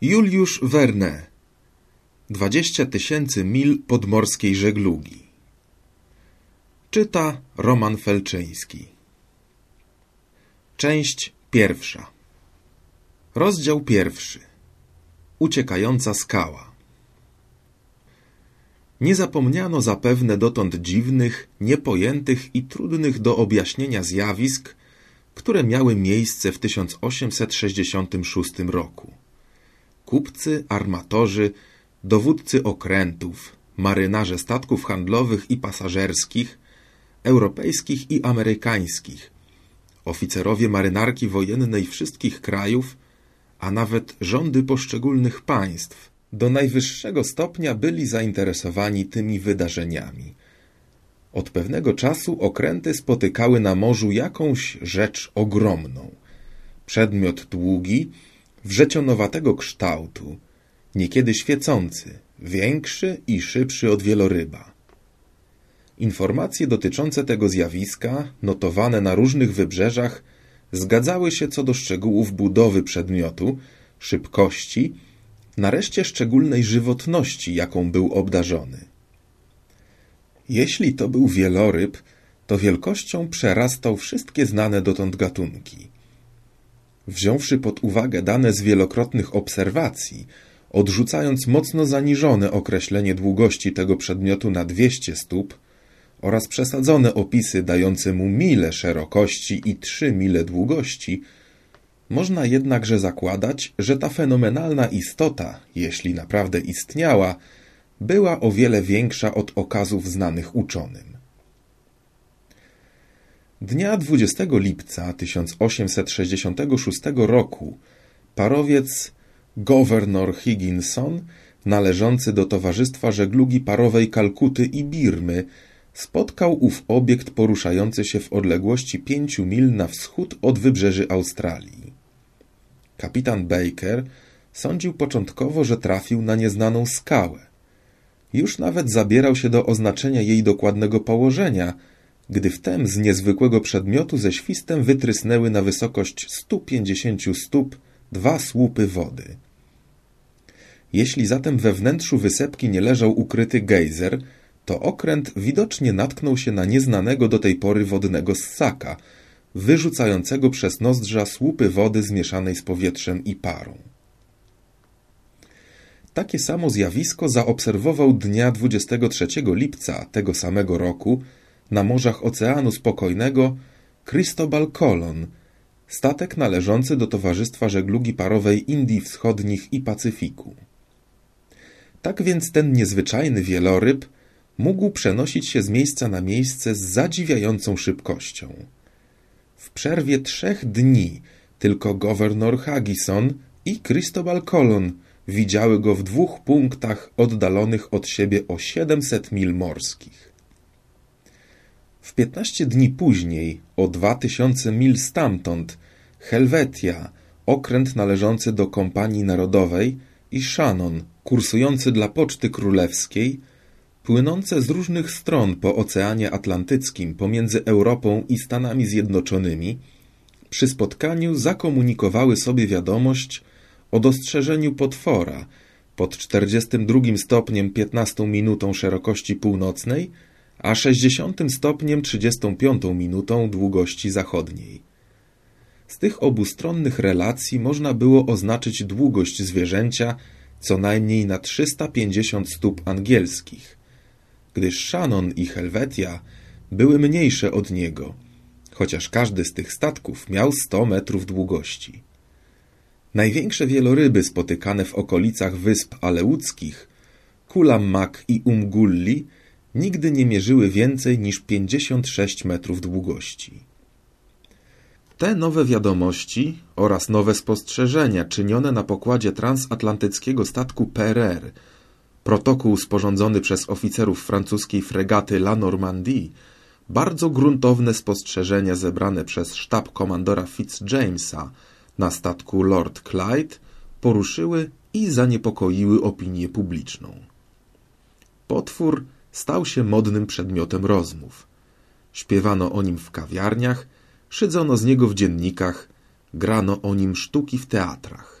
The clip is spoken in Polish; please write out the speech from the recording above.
Juliusz Verne. 20 000 mil podmorskiej żeglugi. Czyta Roman Felczyński. Część pierwsza. Rozdział pierwszy. Uciekająca skała. Nie zapomniano zapewne dotąd dziwnych, niepojętych i trudnych do objaśnienia zjawisk, które miały miejsce w 1866 roku. Kupcy, armatorzy, dowódcy okrętów, marynarze statków handlowych i pasażerskich, europejskich i amerykańskich, oficerowie marynarki wojennej wszystkich krajów, a nawet rządy poszczególnych państw do najwyższego stopnia byli zainteresowani tymi wydarzeniami. Od pewnego czasu okręty spotykały na morzu jakąś rzecz ogromną. Przedmiot długi, wrzecionowatego kształtu, niekiedy świecący, większy i szybszy od wieloryba. Informacje dotyczące tego zjawiska, notowane na różnych wybrzeżach, zgadzały się co do szczegółów budowy przedmiotu, szybkości, nareszcie szczególnej żywotności, jaką był obdarzony. Jeśli to był wieloryb, to wielkością przerastał wszystkie znane dotąd gatunki. Wziąwszy pod uwagę dane z wielokrotnych obserwacji, odrzucając mocno zaniżone określenie długości tego przedmiotu na 200 stóp oraz przesadzone opisy dające mu mile szerokości i 3 mile długości, można jednakże zakładać, że ta fenomenalna istota, jeśli naprawdę istniała, była o wiele większa od okazów znanych uczonym. Dnia 20 lipca 1866 roku parowiec Governor Higginson, należący do Towarzystwa Żeglugi Parowej Kalkuty i Birmy, spotkał ów obiekt poruszający się w odległości 5 mil na wschód od wybrzeży Australii. Kapitan Baker sądził początkowo, że trafił na nieznaną skałę. Już nawet zabierał się do oznaczenia jej dokładnego położenia, gdy wtem z niezwykłego przedmiotu ze świstem wytrysnęły na wysokość 150 stóp 2 słupy wody. Jeśli zatem we wnętrzu wysepki nie leżał ukryty gejzer, to okręt widocznie natknął się na nieznanego do tej pory wodnego ssaka, wyrzucającego przez nozdrza słupy wody zmieszanej z powietrzem i parą. Takie samo zjawisko zaobserwował dnia 23 lipca tego samego roku na morzach Oceanu Spokojnego Cristobal Colon, statek należący do Towarzystwa Żeglugi Parowej Indii Wschodnich i Pacyfiku. Tak więc ten niezwyczajny wieloryb mógł przenosić się z miejsca na miejsce z zadziwiającą szybkością. W przerwie 3 dni tylko Governor Higginson i Cristobal Colon widziały go w 2 punktach oddalonych od siebie o 700 mil morskich. W 15 dni później, o 2000 mil stamtąd, Helvetia, okręt należący do Kompanii Narodowej, i Shannon, kursujący dla Poczty Królewskiej, płynące z różnych stron po Oceanie Atlantyckim pomiędzy Europą i Stanami Zjednoczonymi, przy spotkaniu zakomunikowały sobie wiadomość o dostrzeżeniu potwora pod 42 stopniem 15 minutą szerokości północnej, a 60 stopniem 35 minutą długości zachodniej. Z tych obustronnych relacji można było oznaczyć długość zwierzęcia co najmniej na 350 stóp angielskich, gdyż Shannon i Helvetia były mniejsze od niego, chociaż każdy z tych statków miał 100 metrów długości. Największe wieloryby spotykane w okolicach Wysp Aleuckich, Kulammak i Umgulli, nigdy nie mierzyły więcej niż 56 metrów długości. Te nowe wiadomości oraz nowe spostrzeżenia czynione na pokładzie transatlantyckiego statku PRR, protokół sporządzony przez oficerów francuskiej fregaty La Normandie, bardzo gruntowne spostrzeżenia zebrane przez sztab komandora Fitzjamesa na statku Lord Clyde poruszyły i zaniepokoiły opinię publiczną. Potwór stał się modnym przedmiotem rozmów. Śpiewano o nim w kawiarniach, szydzono z niego w dziennikach, grano o nim sztuki w teatrach.